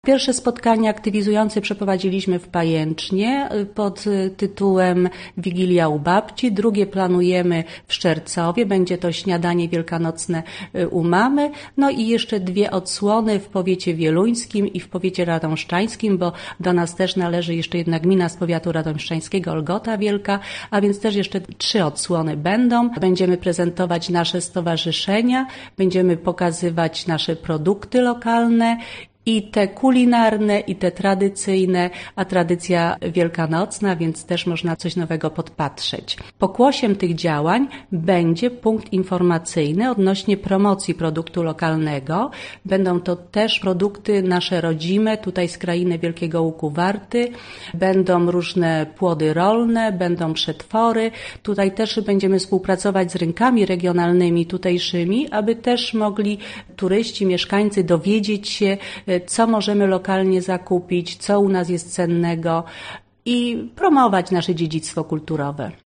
Pierwsze spotkanie aktywizujące przeprowadziliśmy w Pajęcznie pod tytułem Wigilia u babci. Drugie planujemy w Szczercowie. Będzie to śniadanie wielkanocne u mamy. No i jeszcze 2 odsłony w powiecie wieluńskim i w powiecie radomszczańskim, bo do nas też należy jeszcze jedna gmina z powiatu radomszczańskiego, Olgota Wielka, a więc też jeszcze 3 odsłony będą. Będziemy prezentować nasze stowarzyszenia, będziemy pokazywać nasze produkty lokalne, i te kulinarne, i te tradycyjne, a tradycja wielkanocna, więc też można coś nowego podpatrzeć. Pokłosiem tych działań będzie punkt informacyjny odnośnie promocji produktu lokalnego. Będą to też produkty nasze rodzime, tutaj z krainy Wielkiego Łuku Warty. Będą różne płody rolne, będą przetwory. Tutaj też będziemy współpracować z rynkami regionalnymi tutejszymi, aby też mogli turyści, mieszkańcy dowiedzieć się, co możemy lokalnie zakupić, co u nas jest cennego i promować nasze dziedzictwo kulturowe.